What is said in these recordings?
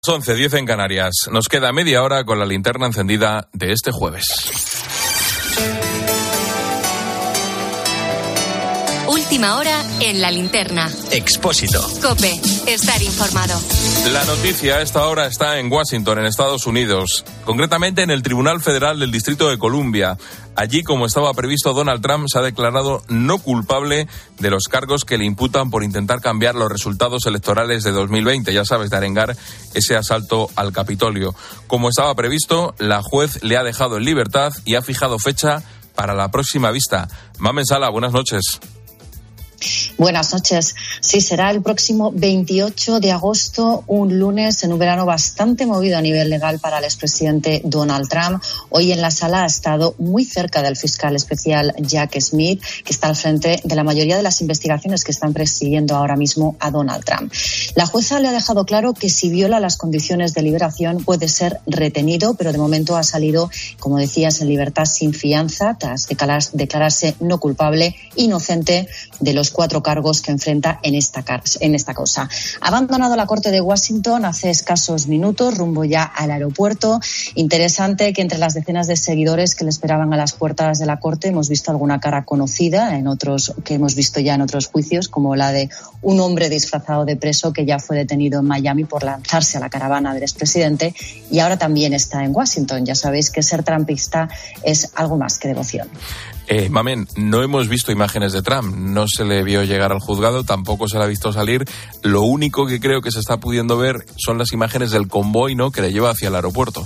11:10 en Canarias. Nos queda media hora con la linterna encendida de este jueves. Última hora en la linterna. Expósito. COPE. Estar informado. La noticia a esta hora está en Washington, en Estados Unidos. Concretamente en el Tribunal Federal del Distrito de Columbia. Allí, como estaba previsto, Donald Trump se ha declarado no culpable de los cargos que le imputan por intentar cambiar los resultados electorales de 2020. Ya sabes, de arengar ese asalto al Capitolio. Como estaba previsto, la juez le ha dejado en libertad y ha fijado fecha para la próxima vista. Mamen Sala, buenas noches. Buenas noches. Sí, será el próximo 28 de agosto, un lunes, en un verano bastante movido a nivel legal para el expresidente Donald Trump. Hoy en la sala ha estado muy cerca del fiscal especial Jack Smith, que está al frente de la mayoría de las investigaciones que están persiguiendo ahora mismo a Donald Trump. La jueza le ha dejado claro que si viola las condiciones de liberación puede ser retenido, pero de momento ha salido, como decías, en libertad sin fianza, tras declararse no culpable, inocente de los 4 cargos que enfrenta en esta causa. Ha abandonado la Corte de Washington hace escasos minutos, rumbo ya al aeropuerto. Interesante que entre las decenas de seguidores que le esperaban a las puertas de la Corte hemos visto alguna cara conocida en otros que hemos visto ya en otros juicios, como la de un hombre disfrazado de preso que ya fue detenido en Miami por lanzarse a la caravana del expresidente y ahora también está en Washington. Ya sabéis que ser trumpista es algo más que devoción. Mamen, no hemos visto imágenes de Trump, no se le vio llegar al juzgado, tampoco se le ha visto salir. Lo único que creo que se está pudiendo ver son las imágenes del convoy, ¿no?, que le lleva hacia el aeropuerto.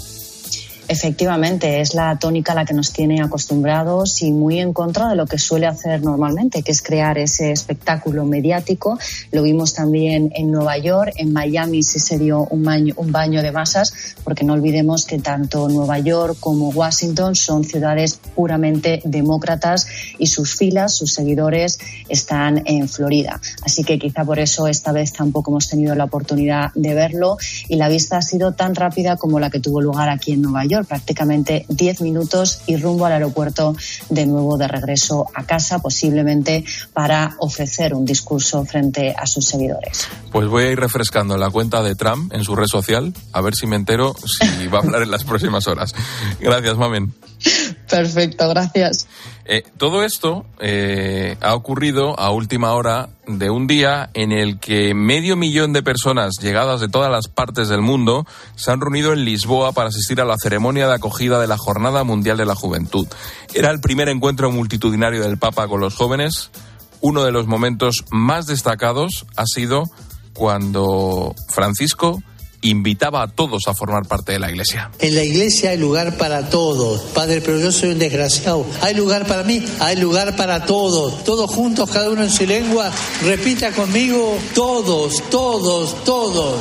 Efectivamente, es la tónica a la que nos tiene acostumbrados y muy en contra de lo que suele hacer normalmente, que es crear ese espectáculo mediático. Lo vimos también en Nueva York, en Miami sí se dio un baño de masas, porque no olvidemos que tanto Nueva York como Washington son ciudades puramente demócratas y sus filas, sus seguidores están en Florida. Así que quizá por eso esta vez tampoco hemos tenido la oportunidad de verlo y la vista ha sido tan rápida como la que tuvo lugar aquí en Nueva York. Prácticamente 10 minutos y rumbo al aeropuerto de nuevo de regreso a casa, posiblemente para ofrecer un discurso frente a sus seguidores. Pues voy a ir refrescando la cuenta de Trump en su red social, a ver si me entero si va a hablar en las próximas horas. Gracias, Mamen. Perfecto, gracias. Todo esto ha ocurrido a última hora de un día en el que 500.000 de personas llegadas de todas las partes del mundo se han reunido en Lisboa para asistir a la ceremonia de acogida de la Jornada Mundial de la Juventud. Era el primer encuentro multitudinario del Papa con los jóvenes. Uno de los momentos más destacados ha sido cuando Francisco invitaba a todos a formar parte de la Iglesia. En la Iglesia hay lugar para todos, Padre, pero yo soy un desgraciado. Hay lugar para mí, hay lugar para todos. Todos juntos, cada uno en su lengua. Repita conmigo, todos, todos, todos.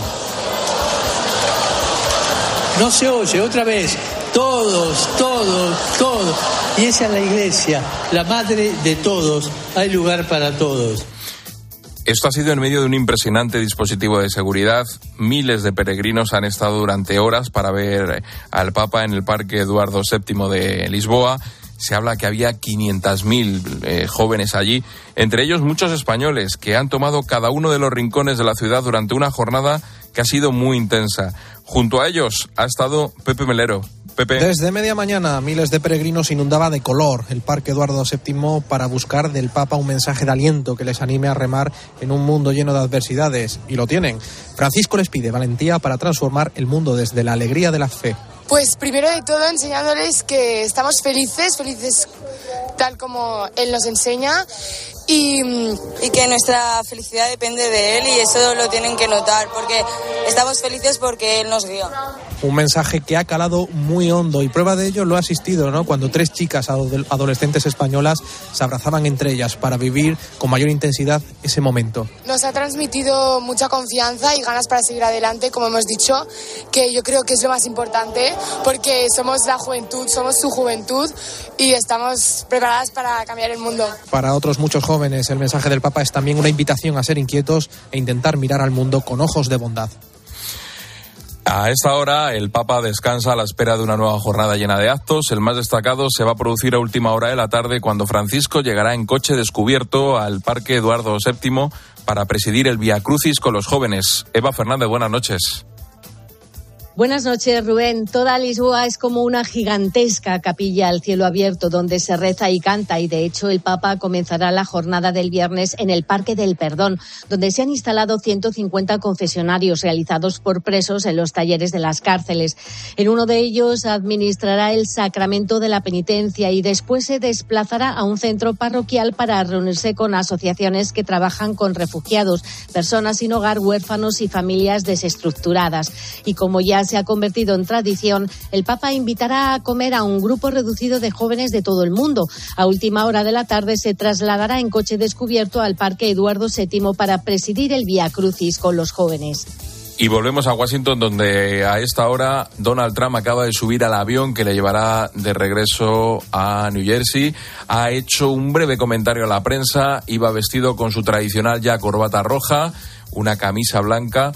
No se oye, otra vez. Todos, todos, todos. Y esa es la Iglesia, la madre de todos. Hay lugar para todos. Esto ha sido en medio de un impresionante dispositivo de seguridad. Miles de peregrinos han estado durante horas para ver al Papa en el Parque Eduardo VII de Lisboa. Se habla que había 500.000 jóvenes allí, entre ellos muchos españoles que han tomado cada uno de los rincones de la ciudad durante una jornada que ha sido muy intensa. Junto a ellos ha estado Pepe Melero. Pepe. Desde media mañana, miles de peregrinos inundaba de color el Parque Eduardo VII para buscar del Papa un mensaje de aliento que les anime a remar en un mundo lleno de adversidades. Y lo tienen. Francisco les pide valentía para transformar el mundo desde la alegría de la fe. Pues primero de todo enseñándoles que estamos felices tal como Él nos enseña y que nuestra felicidad depende de Él y eso lo tienen que notar porque estamos felices porque Él nos guía. Un mensaje que ha calado muy hondo y prueba de ello lo ha asistido, ¿no?, cuando 3 chicas adolescentes españolas se abrazaban entre ellas para vivir con mayor intensidad ese momento. Nos ha transmitido mucha confianza y ganas para seguir adelante, como hemos dicho, que yo creo que es lo más importante porque somos la juventud, somos su juventud y estamos preparadas para cambiar el mundo. Para otros muchos jóvenes el mensaje del Papa es también una invitación a ser inquietos e intentar mirar al mundo con ojos de bondad. A esta hora el Papa descansa a la espera de una nueva jornada llena de actos. El más destacado se va a producir a última hora de la tarde cuando Francisco llegará en coche descubierto al Parque Eduardo VII para presidir el Vía Crucis con los jóvenes. Eva Fernández, buenas noches. Buenas noches, Rubén. Toda Lisboa es como una gigantesca capilla al cielo abierto donde se reza y canta, y de hecho el Papa comenzará la jornada del viernes en el Parque del Perdón, donde se han instalado 150 confesionarios realizados por presos en los talleres de las cárceles. En uno de ellos administrará el sacramento de la penitencia y después se desplazará a un centro parroquial para reunirse con asociaciones que trabajan con refugiados, personas sin hogar, huérfanos y familias desestructuradas. Y como ya se ha convertido en tradición, el Papa invitará a comer a un grupo reducido de jóvenes de todo el mundo. A última hora de la tarde se trasladará en coche descubierto al Parque Eduardo VII para presidir el Vía Crucis con los jóvenes. Y volvemos a Washington, donde a esta hora Donald Trump acaba de subir al avión que le llevará de regreso a New Jersey. Ha hecho un breve comentario a la prensa, iba vestido con su tradicional ya corbata roja, una camisa blanca,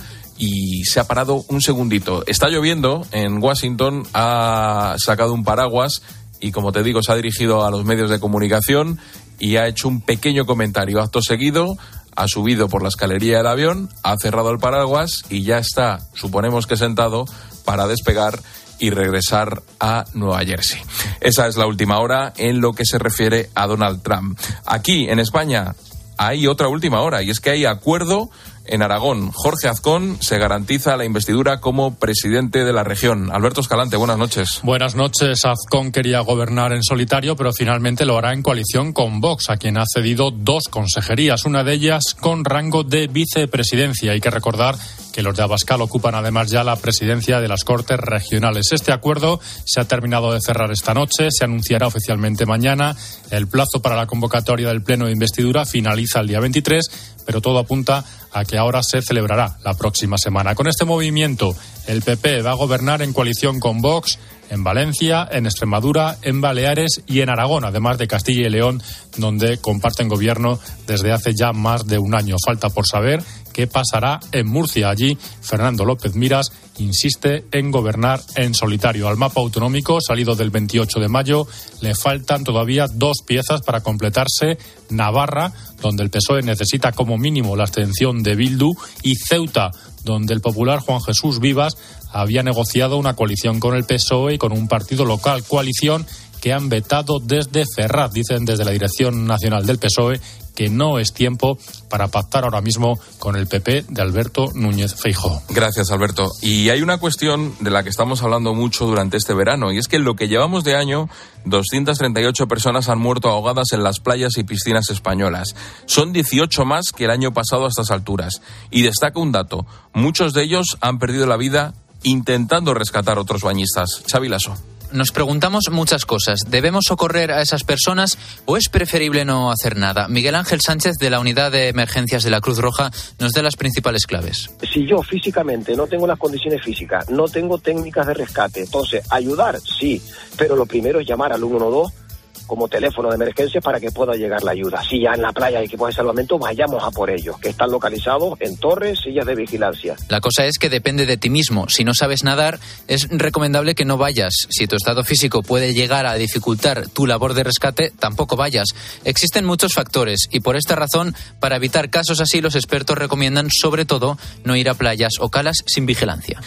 y se ha parado un segundito. Está lloviendo en Washington, ha sacado un paraguas y, como te digo, se ha dirigido a los medios de comunicación y ha hecho un pequeño comentario. Acto seguido, ha subido por la escalería del avión, ha cerrado el paraguas y ya está, suponemos que sentado, para despegar y regresar a Nueva Jersey. Esa es la última hora en lo que se refiere a Donald Trump. Aquí, en España, hay otra última hora, y es que hay acuerdo en Aragón. Jorge Azcón se garantiza la investidura como presidente de la región. Alberto Escalante, buenas noches. Buenas noches. Azcón quería gobernar en solitario, pero finalmente lo hará en coalición con Vox, a quien ha cedido 2 consejerías, una de ellas con rango de vicepresidencia. Hay que recordar que los de Abascal ocupan además ya la presidencia de las Cortes Regionales. Este acuerdo se ha terminado de cerrar esta noche, se anunciará oficialmente mañana. El plazo para la convocatoria del pleno de investidura finaliza el día 23, pero todo apunta a que ahora se celebrará la próxima semana. Con este movimiento, el PP va a gobernar en coalición con Vox en Valencia, en Extremadura, en Baleares y en Aragón, además de Castilla y León, donde comparten gobierno desde hace ya más de un año. Falta por saber qué pasará en Murcia. Allí, Fernando López Miras insiste en gobernar en solitario. Al mapa autonómico, salido del 28 de mayo, le faltan todavía 2 piezas para completarse: Navarra, donde el PSOE necesita como mínimo la abstención de Bildu, y Ceuta, donde el popular Juan Jesús Vivas había negociado una coalición con el PSOE y con un partido local, coalición que han vetado desde Ferraz. Dicen desde la Dirección Nacional del PSOE que no es tiempo para pactar ahora mismo con el PP de Alberto Núñez Feijóo. Gracias, Alberto. Y hay una cuestión de la que estamos hablando mucho durante este verano, y es que en lo que llevamos de año, 238 personas han muerto ahogadas en las playas y piscinas españolas. Son 18 más que el año pasado a estas alturas. Y destaca un dato: muchos de ellos han perdido la vida intentando rescatar a otros bañistas. Xavi Lasso. Nos preguntamos muchas cosas. ¿Debemos socorrer a esas personas o es preferible no hacer nada? Miguel Ángel Sánchez, de la Unidad de Emergencias de la Cruz Roja, nos da las principales claves. Si yo físicamente no tengo las condiciones físicas, no tengo técnicas de rescate, entonces ayudar, sí, pero lo primero es llamar al 112 como teléfono de emergencia para que pueda llegar la ayuda. Si ya en la playa hay equipos de salvamento, vayamos a por ellos, que están localizados en torres, sillas de vigilancia. La cosa es que depende de ti mismo. Si no sabes nadar, es recomendable que no vayas. Si tu estado físico puede llegar a dificultar tu labor de rescate, tampoco vayas. Existen muchos factores y por esta razón, para evitar casos así, los expertos recomiendan sobre todo no ir a playas o calas sin vigilancia.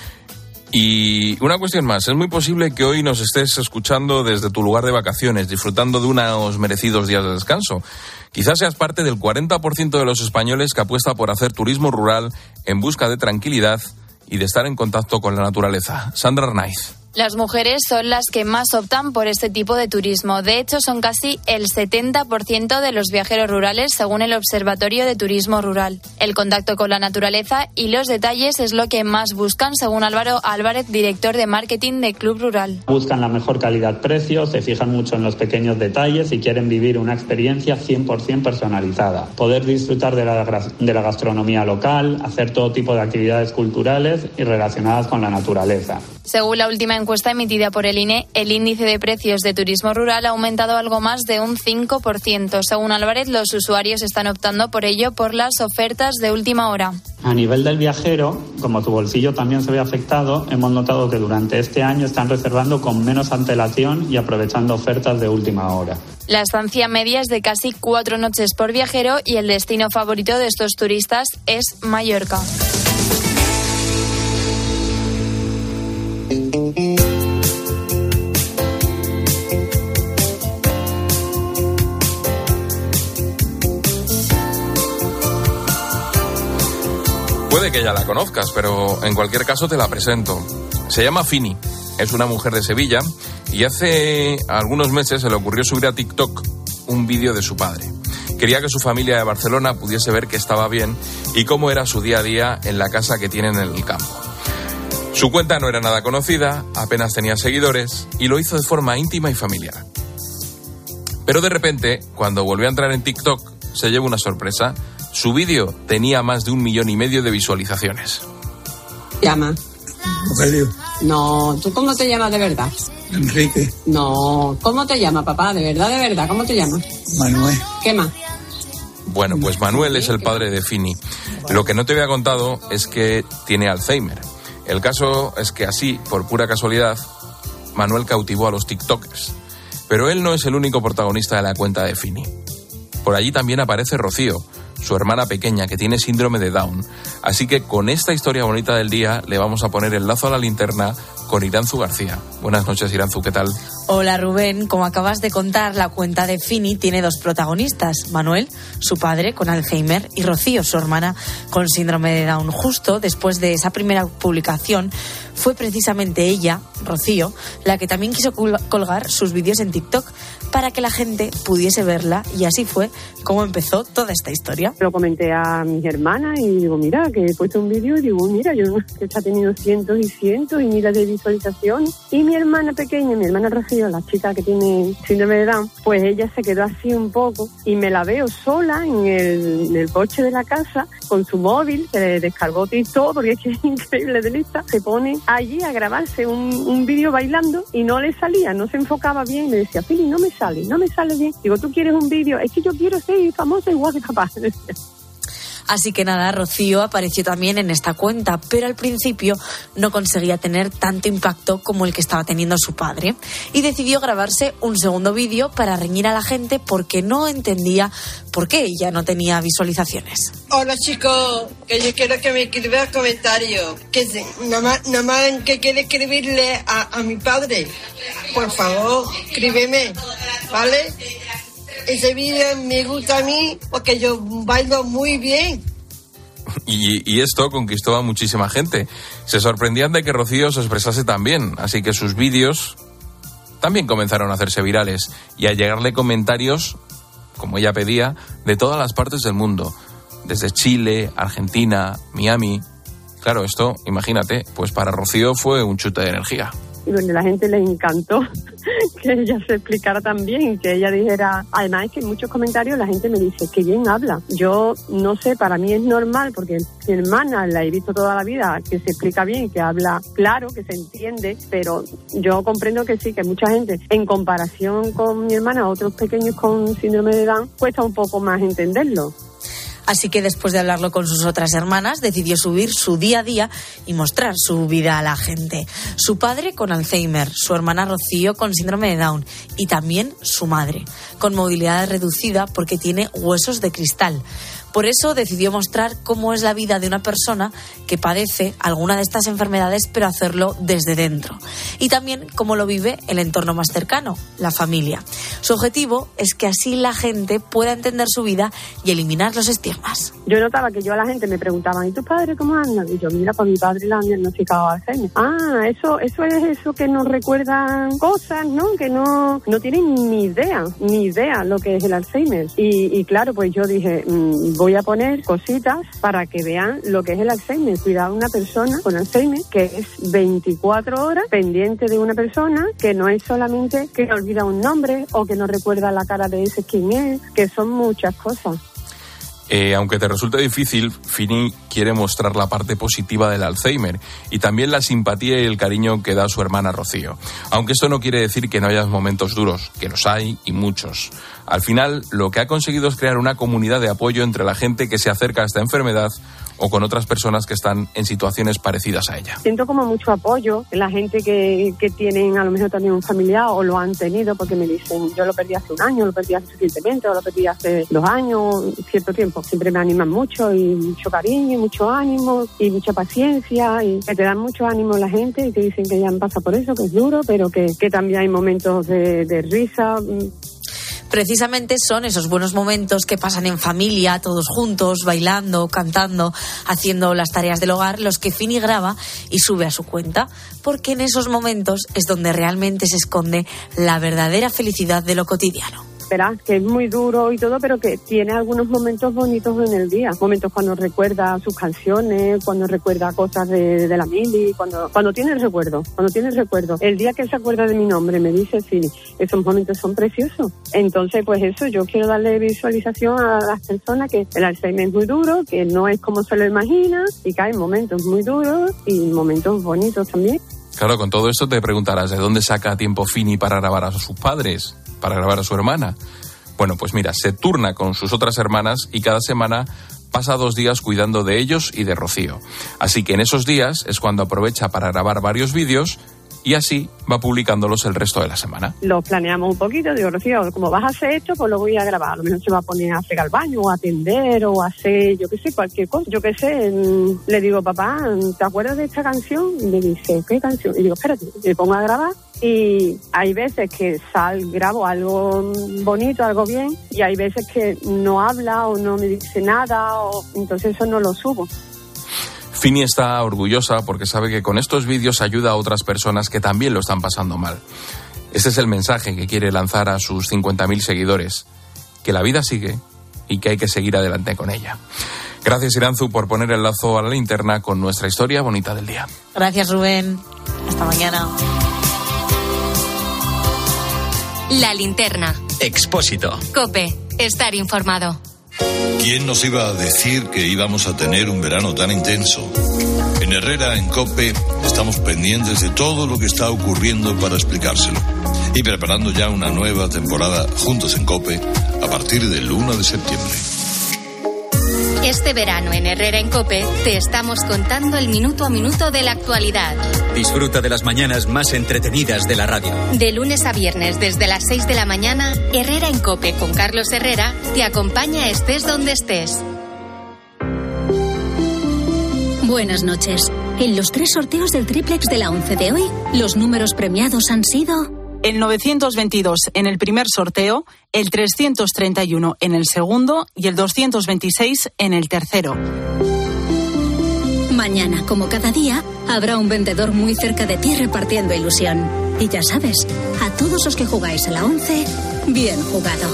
Y una cuestión más, es muy posible que hoy nos estés escuchando desde tu lugar de vacaciones, disfrutando de unos merecidos días de descanso. Quizás seas parte del 40% de los españoles que apuesta por hacer turismo rural en busca de tranquilidad y de estar en contacto con la naturaleza. Sandra Arnaiz. Las mujeres son las que más optan por este tipo de turismo. De hecho, son casi el 70% de los viajeros rurales, según el Observatorio de Turismo Rural. El contacto con la naturaleza y los detalles es lo que más buscan, según Álvaro Álvarez, director de marketing de Club Rural. Buscan la mejor calidad-precio, se fijan mucho en los pequeños detalles y quieren vivir una experiencia 100% personalizada. Poder disfrutar de la gastronomía local, hacer todo tipo de actividades culturales y relacionadas con la naturaleza. Según la última encuesta emitida por el INE, el índice de precios de turismo rural ha aumentado algo más de un 5%. Según Álvarez, los usuarios están optando por ello por las ofertas de última hora. A nivel del viajero, como tu bolsillo también se ve afectado, hemos notado que durante este año están reservando con menos antelación y aprovechando ofertas de última hora. La estancia media es de casi 4 noches por viajero y el destino favorito de estos turistas es Mallorca. que ya la conozcas, pero en cualquier caso te la presento. Se llama Fini, es una mujer de Sevilla y hace algunos meses se le ocurrió subir a TikTok un vídeo de su padre. Quería que su familia de Barcelona pudiese ver que estaba bien y cómo era su día a día en la casa que tienen en el campo. Su cuenta no era nada conocida, apenas tenía seguidores y lo hizo de forma íntima y familiar. Pero de repente, cuando volvió a entrar en TikTok, se llevó una sorpresa. Su vídeo tenía más de 1,5 millones de visualizaciones. ¿Llama? Rogelio. No, ¿tú cómo te llamas de verdad? Enrique. No, ¿cómo te llamas, papá? De verdad, ¿cómo te llamas? Manuel. ¿Qué más? Bueno, pues Manuel es el padre de Fini. Lo que no te había contado es que tiene Alzheimer. El caso es que así, por pura casualidad, Manuel cautivó a los TikTokers. Pero él no es el único protagonista de la cuenta de Fini. Por allí también aparece Rocío, su hermana pequeña, que tiene síndrome de Down. Así que con esta historia bonita del día le vamos a poner el lazo a la linterna con Iranzu García. Buenas noches, Iranzu, ¿qué tal? Hola, Rubén. Como acabas de contar, la cuenta de Fini tiene 2 protagonistas. Manuel, su padre, con Alzheimer, y Rocío, su hermana, con síndrome de Down. Justo después de esa primera publicación, fue precisamente ella, Rocío, la que también quiso colgar sus vídeos en TikTok para que la gente pudiese verla, y así fue como empezó toda esta historia. Lo comenté a mis hermanas y digo, mira, que he puesto un vídeo y digo, mira, yo está teniendo cientos y cientos y miles de visualizaciones. Y mi hermana pequeña, mi hermana Rocío, la chica que tiene síndrome de Down, pues ella se quedó así un poco y me la veo sola en el coche de la casa con su móvil, que descargó TikTok porque es que es increíble de lista, se pone allí a grabarse un vídeo bailando y no le salía, no se enfocaba bien y me decía, Fili, no me sale bien. Digo, ¿tú quieres un vídeo? Es que yo quiero ser famosa igual que papá. Así que nada, Rocío apareció también en esta cuenta, pero al principio no conseguía tener tanto impacto como el que estaba teniendo su padre y decidió grabarse un segundo vídeo para reñir a la gente porque no entendía por qué ella no tenía visualizaciones. Hola chicos, que yo quiero que me escribas comentarios, que nada más que quiere escribirle a mi padre, por favor, escríbeme, ¿vale? Ese vídeo me gusta a mí porque yo bailo muy bien. Y esto conquistó a muchísima gente. Se sorprendían de que Rocío se expresase tan bien, así que sus vídeos también comenzaron a hacerse virales y a llegarle comentarios, como ella pedía, de todas las partes del mundo, desde Chile, Argentina, Miami. Claro, esto, imagínate, pues para Rocío fue un chute de energía. Y donde la gente le encantó que ella se explicara tan bien, que ella dijera, además es que en muchos comentarios la gente me dice que bien habla. Yo no sé, para mí es normal porque mi hermana la he visto toda la vida, que se explica bien, que habla claro, que se entiende, pero yo comprendo que sí, que mucha gente, en comparación con mi hermana, otros pequeños con síndrome de Down, cuesta un poco más entenderlo. Así que después de hablarlo con sus otras hermanas, decidió subir su día a día y mostrar su vida a la gente. Su padre con Alzheimer, su hermana Rocío con síndrome de Down y también su madre, con movilidad reducida porque tiene huesos de cristal. Por eso decidió mostrar cómo es la vida de una persona que padece alguna de estas enfermedades, pero hacerlo desde dentro. Y también cómo lo vive el entorno más cercano, la familia. Su objetivo es que así la gente pueda entender su vida y eliminar los estigmas. Yo notaba que yo a la gente me preguntaban, ¿y tu padre cómo anda? Y yo, mira, pues mi padre le han diagnosticado Alzheimer. Ah, eso es eso que nos recuerdan cosas, ¿no? Que no tienen ni idea lo que es el Alzheimer. Y claro, pues yo dije, voy a poner cositas para que vean lo que es el Alzheimer. Cuidado a una persona con Alzheimer que es 24 horas pendiente de una persona, que no es solamente que olvida un nombre o que no recuerda la cara de ese quién es, que son muchas cosas. Aunque te resulte difícil, Fini quiere mostrar la parte positiva del Alzheimer y también la simpatía y el cariño que da su hermana Rocío. Aunque esto no quiere decir que no haya momentos duros, que los hay y muchos. Al final, lo que ha conseguido es crear una comunidad de apoyo entre la gente que se acerca a esta enfermedad o con otras personas que están en situaciones parecidas a ella. Siento como mucho apoyo en la gente que tienen a lo mejor también un familiar o lo han tenido, porque me dicen, yo lo perdí hace un año, lo perdí hace recientemente, o lo perdí hace 2 años, cierto tiempo. Siempre me animan mucho y mucho cariño, y mucho ánimo y mucha paciencia, y que te dan mucho ánimo la gente y te dicen que ya han pasado por eso, que es duro, pero que también hay momentos de risa. Precisamente son esos buenos momentos que pasan en familia, todos juntos, bailando, cantando, haciendo las tareas del hogar, los que Fini graba y sube a su cuenta, porque en esos momentos es donde realmente se esconde la verdadera felicidad de lo cotidiano. Verás que es muy duro y todo, pero que tiene algunos momentos bonitos en el día. Momentos cuando recuerda sus canciones, cuando recuerda cosas de la mili, cuando tiene el recuerdo. El día que se acuerda de mi nombre me dice, sí, esos momentos son preciosos. Entonces, pues eso, yo quiero darle visualización a las personas que el Alzheimer es muy duro, que no es como se lo imagina y que hay momentos muy duros y momentos bonitos también. Claro, con todo esto te preguntarás, ¿de dónde saca tiempo Fini para grabar a sus padres? Para grabar a su hermana. Bueno, pues mira, se turna con sus otras hermanas y cada semana pasa 2 días cuidando de ellos y de Rocío. Así que en esos días es cuando aprovecha para grabar varios vídeos y así va publicándolos el resto de la semana. Lo planeamos un poquito, digo, Rocío, como vas a hacer esto, pues lo voy a grabar. A lo mejor se va a poner a fregar el baño o a atender o a hacer, yo qué sé, cualquier cosa. Yo qué sé, le digo, papá, ¿te acuerdas de esta canción? Y me dice, ¿qué canción? Y digo, espérate, me pongo a grabar. Y hay veces que grabo algo bonito, algo bien, y hay veces que no habla o no me dice nada, entonces eso no lo subo. Fini está orgullosa porque sabe que con estos vídeos ayuda a otras personas que también lo están pasando mal. Este es el mensaje que quiere lanzar a sus 50.000 seguidores, que la vida sigue y que hay que seguir adelante con ella. Gracias, Iranzu, por poner el lazo a la linterna con nuestra historia bonita del día. Gracias, Rubén. Hasta mañana. La linterna. Expósito. COPE. Estar informado. ¿Quién nos iba a decir que íbamos a tener un verano tan intenso? En Herrera, en COPE, estamos pendientes de todo lo que está ocurriendo para explicárselo. Y preparando ya una nueva temporada juntos en COPE a partir del 1 de septiembre. Este verano en Herrera en COPE te estamos contando el minuto a minuto de la actualidad. Disfruta de las mañanas más entretenidas de la radio. De lunes a viernes desde las 6 de la mañana, Herrera en COPE con Carlos Herrera te acompaña estés donde estés. Buenas noches. En los 3 sorteos del triplex de la 11 de hoy, los números premiados han sido... El 922 en el primer sorteo, el 331 en el segundo y el 226 en el tercero. Mañana, como cada día, habrá un vendedor muy cerca de ti repartiendo ilusión. Y ya sabes, a todos los que jugáis a la 11, bien jugado.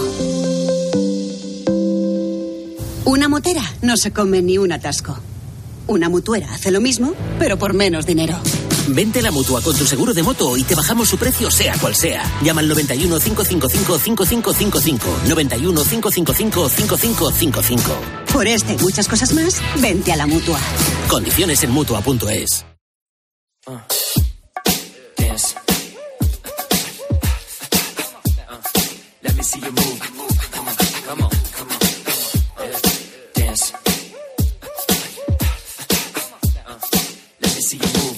Una motera no se come ni un atasco. Una mutuera hace lo mismo, pero por menos dinero. Vente a la Mutua con tu seguro de moto y te bajamos su precio sea cual sea. Llama al 91 555 5555. 91 555 5555. Por este y muchas cosas más, vente a la Mutua. Condiciones en Mutua.es. Let me see you move. Come on. Dance. Let me see you move.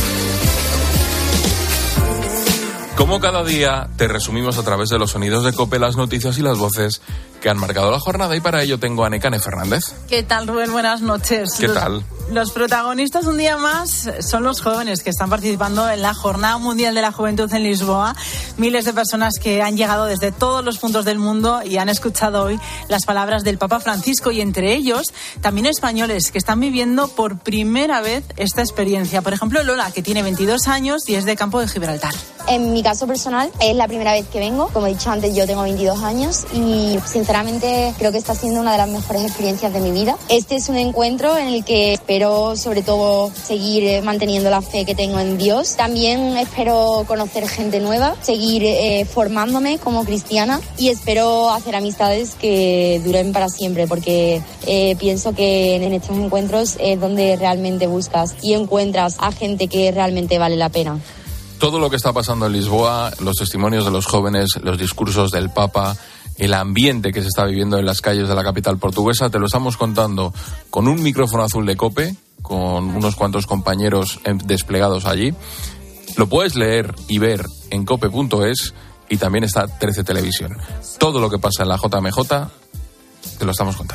Como cada día, te resumimos a través de los sonidos de COPE las noticias y las voces que han marcado la jornada, y para ello tengo a Nekane Fernández. ¿Qué tal, Rubén? Buenas noches. ¿Qué tal? Los protagonistas un día más son los jóvenes que están participando en la Jornada Mundial de la Juventud en Lisboa. Miles de personas que han llegado desde todos los puntos del mundo y han escuchado hoy las palabras del Papa Francisco, y entre ellos también españoles que están viviendo por primera vez esta experiencia. Por ejemplo, Lola, que tiene 22 años y es de Campo de Gibraltar. En mi caso personal es la primera vez que vengo. Como he dicho antes, yo tengo 22 años y sinceramente creo que está siendo una de las mejores experiencias de mi vida. Este es un encuentro en el que espero sobre todo seguir manteniendo la fe que tengo en Dios. También espero conocer gente nueva, seguir formándome como cristiana, y espero hacer amistades que duren para siempre, porque pienso que en estos encuentros es donde realmente buscas y encuentras a gente que realmente vale la pena. Todo lo que está pasando en Lisboa, los testimonios de los jóvenes, los discursos del Papa, el ambiente que se está viviendo en las calles de la capital portuguesa, te lo estamos contando con un micrófono azul de COPE, con unos cuantos compañeros desplegados allí. Lo puedes leer y ver en cope.es, y también está 13 Televisión. Todo lo que pasa en la JMJ te lo estamos contando.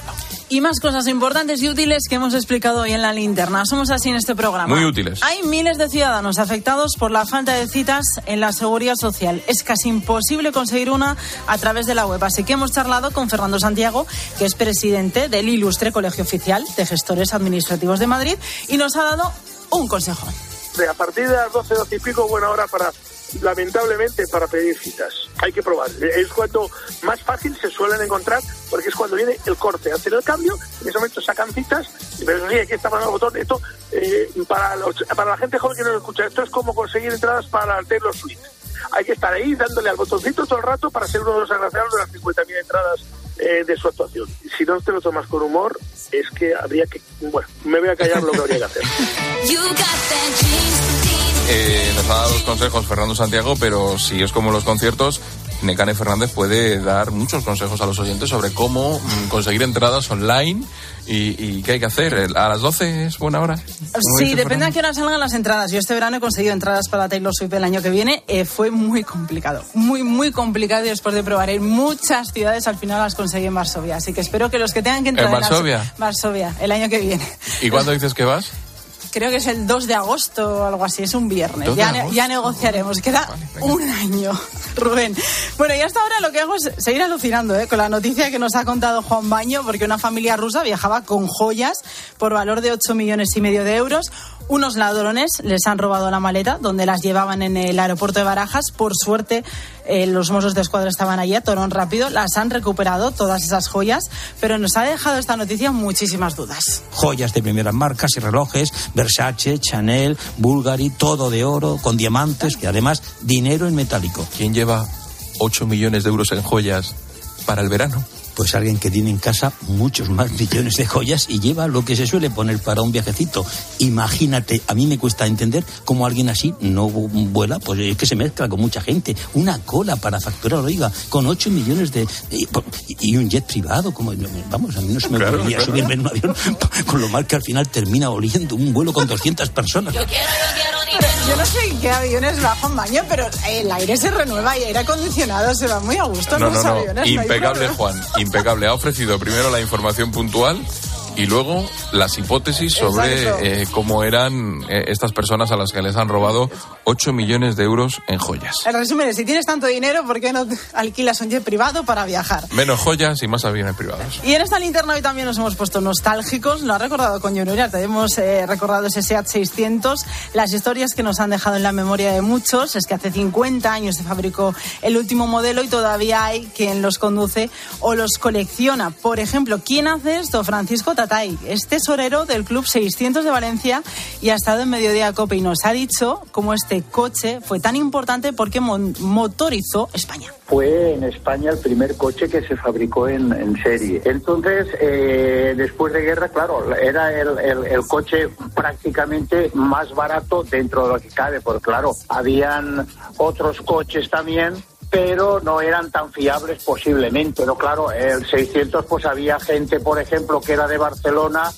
Y más cosas importantes y útiles que hemos explicado hoy en la linterna. Somos así en este programa. Muy útiles. Hay miles de ciudadanos afectados por la falta de citas en la Seguridad Social. Es casi imposible conseguir una a través de la web. Así que hemos charlado con Fernando Santiago, que es presidente del ilustre Colegio Oficial de Gestores Administrativos de Madrid, y nos ha dado un consejo. A partir de las 12 y pico, buena hora lamentablemente, para pedir citas. Hay que probar. Es cuando más fácil se suelen encontrar, porque es cuando viene el corte. Hacen el cambio, en ese momento sacan citas, pero eso sí, hay que estar mandando el botón. Esto, para la gente joven que no lo escucha, esto es como conseguir entradas para el Taylor Swift. Hay que estar ahí dándole al botoncito todo el rato para ser uno de los agraciados de las 50.000 entradas de su actuación. Si no te lo tomas con humor, es que habría que... Bueno, me voy a callar lo que habría que hacer. Nos ha dado los consejos Fernando Santiago, pero si es como los conciertos, Nekane Fernández puede dar muchos consejos a los oyentes sobre cómo conseguir entradas online y qué hay que hacer. ¿A las 12 es buena hora? Sí, depende a qué hora salgan las entradas. Yo este verano he conseguido entradas para Taylor Swift el año que viene. Fue muy complicado, muy complicado, y después de probar en muchas ciudades, al final las conseguí en Varsovia. Así que espero que los que tengan que entrar ¿En Varsovia el año que viene. ¿Y cuándo dices que vas? Creo que es el 2 de agosto o algo así, es un viernes. Ya negociaremos, queda un año, Rubén. Bueno, y hasta ahora lo que hago es seguir alucinando con la noticia que nos ha contado Juan Baño, porque una familia rusa viajaba con joyas por valor de 8,5 millones de euros. Unos ladrones les han robado la maleta donde las llevaban en el aeropuerto de Barajas. Por suerte, los Mossos de Escuadra estaban allí, actuaron rápido, las han recuperado, todas esas joyas, pero nos ha dejado esta noticia muchísimas dudas. Joyas de primeras marcas y relojes, Versace, Chanel, Bulgari, todo de oro, con diamantes y además dinero en metálico. ¿Quién lleva 8 millones de euros en joyas para el verano? Pues alguien que tiene en casa muchos más millones de joyas y lleva lo que se suele poner para un viajecito. Imagínate, a mí me cuesta entender cómo alguien así no vuela, pues es que se mezcla con mucha gente. Una cola para facturar, oiga, con 8 millones y un jet privado, como vamos, a mí no se me ocurriría subirme en un avión, con lo mal que al final termina oliendo un vuelo con 200 personas. Yo no sé en qué aviones va Juan Baño, pero el aire se renueva y aire acondicionado, se va muy a gusto en los aviones. Impecable, Juan, impecable. Ha ofrecido primero la información puntual y luego las hipótesis sobre cómo eran estas personas a las que les han robado 8 millones de euros en joyas. El resumen es, si tienes tanto dinero, ¿por qué no alquilas un jet privado para viajar? Menos joyas y más aviones privados. Y en esta linterna hoy también nos hemos puesto nostálgicos. Lo ha recordado con Junior, te hemos recordado ese SEAT 600. Las historias que nos han dejado en la memoria de muchos es que hace 50 años se fabricó el último modelo y todavía hay quien los conduce o los colecciona. Por ejemplo, ¿quién hace esto? Francisco Tatay, es tesorero del Club 600 de Valencia y ha estado en Mediodía Cope y nos ha dicho cómo este coche fue tan importante porque motorizó España. Fue en España el primer coche que se fabricó en serie. Entonces, después de guerra, claro, era el coche prácticamente más barato dentro de lo que cabe, porque claro, habían otros coches también, pero no eran tan fiables posiblemente. Pero claro, el 600 pues había gente, por ejemplo, que era de Barcelona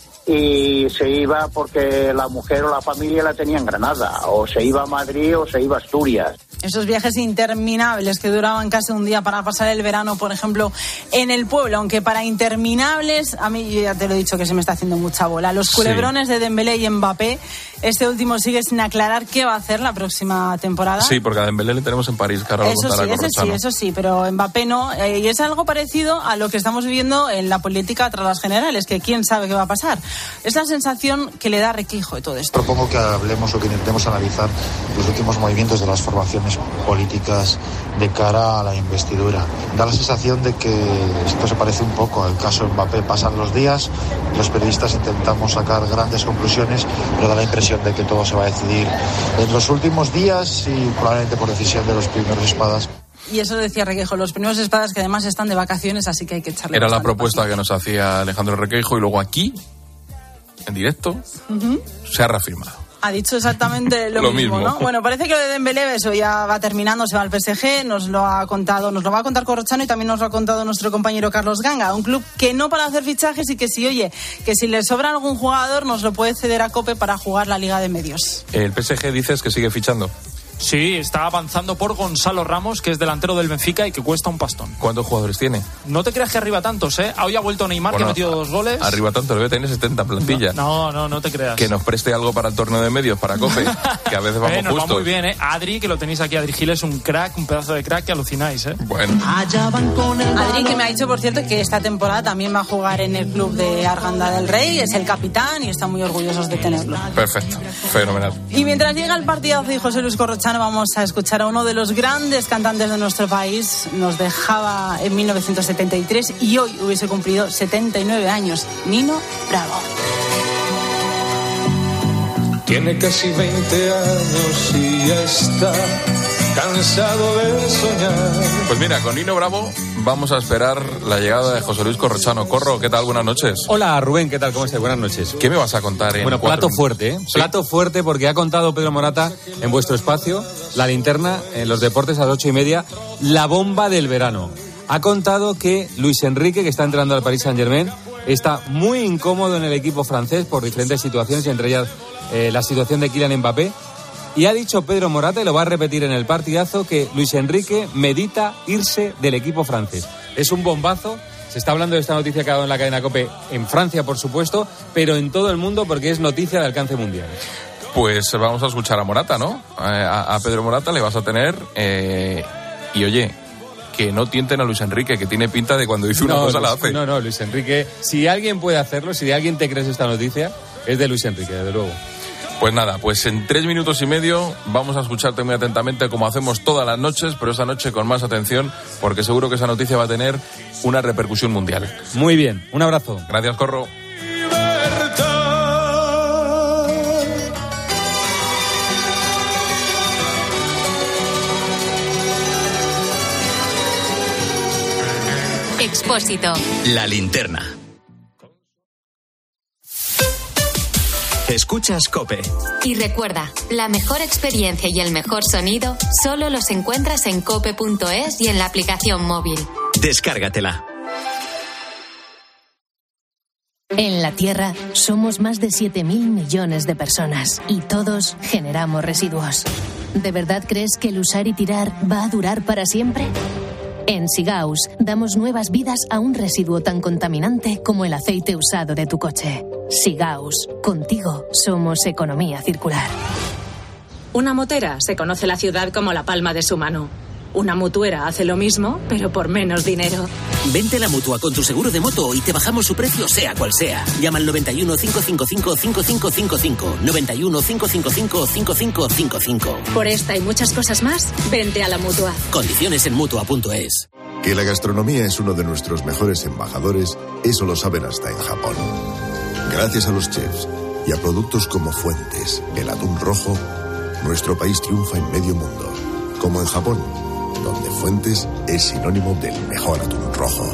y se iba porque la mujer o la familia la tenía en Granada, o se iba a Madrid o se iba a Asturias. Esos viajes interminables que duraban casi un día para pasar el verano, por ejemplo, en el pueblo, aunque para interminables, a mí ya te lo he dicho que se me está haciendo mucha bola. Los culebrones de Dembélé y Mbappé, este último sigue sin aclarar qué va a hacer la próxima temporada. Sí, porque a Dembélé le tenemos en París, que ahora lo contará Corrochano. Eso sí, pero Mbappé no, y es algo parecido a lo que estamos viviendo en la política tras las generales, que quién sabe qué va a pasar. Es la sensación que le da Requijo de todo esto. Propongo que hablemos o que intentemos analizar los últimos movimientos de las formaciones políticas de cara a la investidura. Da la sensación de que esto se parece un poco al caso Mbappé. Pasan los días, los periodistas intentamos sacar grandes conclusiones, pero da la impresión de que todo se va a decidir en los últimos días y probablemente por decisión de los primeros espadas. Y eso decía Requeijo, los primeros espadas que además están de vacaciones, así que hay que echarle. Era la propuesta que nos hacía Alejandro Requeijo y luego aquí, en directo, se ha reafirmado. Ha dicho exactamente lo mismo, ¿no? Bueno, parece que lo de Dembélé, eso ya va terminando, se va al PSG, nos lo va a contar Corrochano y también nos lo ha contado nuestro compañero Carlos Ganga, un club que no para hacer fichajes y que si le sobra algún jugador nos lo puede ceder a Cope para jugar la Liga de Medios. ¿El PSG dices que sigue fichando? Sí, está avanzando por Gonzalo Ramos, que es delantero del Benfica y que cuesta un pastón. ¿Cuántos jugadores tiene? No te creas que arriba tantos, ¿eh? Hoy ha vuelto Neymar, que ha metido 2 goles. Arriba tantos, debe tener 70 plantilla. No te creas. Que nos preste algo para el torneo de medios, para COPE, que a veces vamos nos justos. va muy bien, ¿eh? Adri, que lo tenéis aquí, Adri Gil es un crack, un pedazo de crack que alucináis, ¿eh? Bueno. Adri, que me ha dicho, por cierto, que esta temporada también va a jugar en el club de Arganda del Rey, es el capitán y están muy orgullosos de tenerlo. Perfecto, fenomenal. Y mientras llega el partidazo y José Luis Corrochano, vamos a escuchar a uno de los grandes cantantes de nuestro país. Nos dejaba en 1973 y hoy hubiese cumplido 79 años. Nino Bravo. Tiene casi 20 años y ya está cansado de soñar. Pues mira, con Nino Bravo vamos a esperar la llegada de José Luis Corrochano. Corro, ¿qué tal? Buenas noches. Hola, Rubén, ¿qué tal? ¿Cómo estás? Buenas noches. ¿Qué me vas a contar en plato fuerte, ¿eh? ¿Sí? Plato fuerte, porque ha contado Pedro Morata en vuestro espacio, La Linterna, en los deportes a las 8:30, la bomba del verano. Ha contado que Luis Enrique, que está entrando al Paris Saint-Germain, está muy incómodo en el equipo francés por diferentes situaciones, y entre ellas la situación de Kylian Mbappé. Y ha dicho Pedro Morata, y lo va a repetir en el partidazo, que Luis Enrique medita irse del equipo francés. Es un bombazo. Se está hablando de esta noticia que ha dado en la cadena COPE en Francia, por supuesto, pero en todo el mundo, porque es noticia de alcance mundial. Pues vamos a escuchar a Morata, ¿no? A Pedro Morata le vas a tener. Y oye, que no tienten a Luis Enrique, que tiene pinta de cuando dice una cosa la hace. No, Luis Enrique, si alguien puede hacerlo, si de alguien te crees esta noticia, es de Luis Enrique, desde luego. Pues nada, pues en 3 minutos y medio vamos a escucharte muy atentamente, como hacemos todas las noches, pero esta noche con más atención, porque seguro que esa noticia va a tener una repercusión mundial. Muy bien, un abrazo. Gracias, Corro. Expósito. La Linterna. Escuchas COPE. Y recuerda, la mejor experiencia y el mejor sonido solo los encuentras en cope.es y en la aplicación móvil. Descárgatela. En la Tierra somos más de 7.000 millones de personas y todos generamos residuos. ¿De verdad crees que el usar y tirar va a durar para siempre? En Sigaus damos nuevas vidas a un residuo tan contaminante como el aceite usado de tu coche. Sigaus, contigo somos economía circular. Una motera se conoce la ciudad como la palma de su mano. Una mutuera hace lo mismo, pero por menos dinero. Vente a la Mutua con tu seguro de moto y te bajamos su precio sea cual sea. Llama al 91 555 5555. 91 555 5555. Por esta y muchas cosas más, vente a la Mutua. Condiciones en Mutua.es. Que la gastronomía es uno de nuestros mejores embajadores, eso lo saben hasta en Japón. Gracias a los chefs y a productos como Fuentes, el atún rojo, nuestro país triunfa en medio mundo. Como en Japón, donde Fuentes es sinónimo del mejor atún rojo.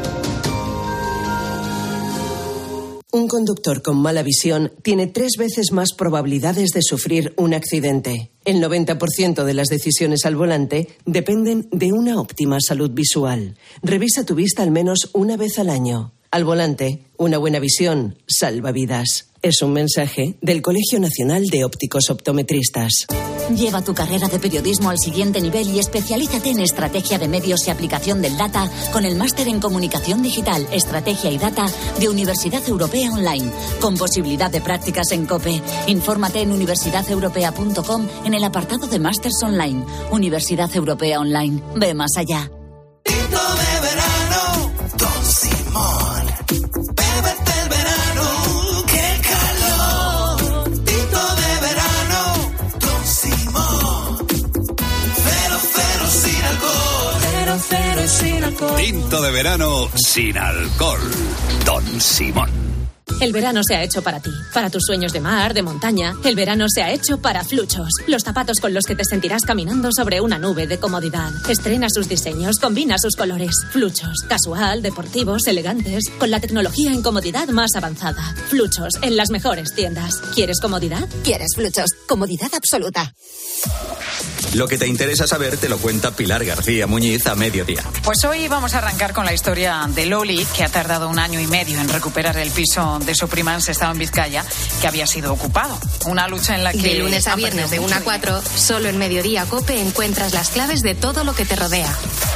Un conductor con mala visión tiene 3 veces más probabilidades de sufrir un accidente. El 90% de las decisiones al volante dependen de una óptima salud visual. Revisa tu vista al menos una vez al año. Al volante, una buena visión salva vidas. Es un mensaje del Colegio Nacional de Ópticos Optometristas. Lleva tu carrera de periodismo al siguiente nivel y especialízate en estrategia de medios y aplicación del data con el máster en comunicación digital, estrategia y data de Universidad Europea Online, con posibilidad de prácticas en COPE. Infórmate en universidadeuropea.com en el apartado de másters online. Universidad Europea Online. Ve más allá. Tinto de verano, Don Simón. Bébete el verano, qué calor. Tinto de verano, Don Simón. Cero sin alcohol. Cero sin alcohol. Tinto de verano sin alcohol. Don Simón. El verano se ha hecho para ti, para tus sueños de mar, de montaña. El verano se ha hecho para Fluchos, los zapatos con los que te sentirás caminando sobre una nube de comodidad. Estrena sus diseños, combina sus colores. Fluchos, casual, deportivos, elegantes, con la tecnología en comodidad más avanzada. Fluchos, en las mejores tiendas. ¿Quieres comodidad? ¿Quieres Fluchos? Comodidad absoluta. Lo que te interesa saber te lo cuenta Pilar García Muñiz a mediodía. Pues hoy vamos a arrancar con la historia de Loli, que ha tardado 1 año y medio en recuperar el piso de su prima en Sestao, en Vizcaya, que había sido ocupado. Una lucha en la que... De lunes a viernes de 1 a 4, solo en Mediodía COPE encuentras las claves de todo lo que te rodea.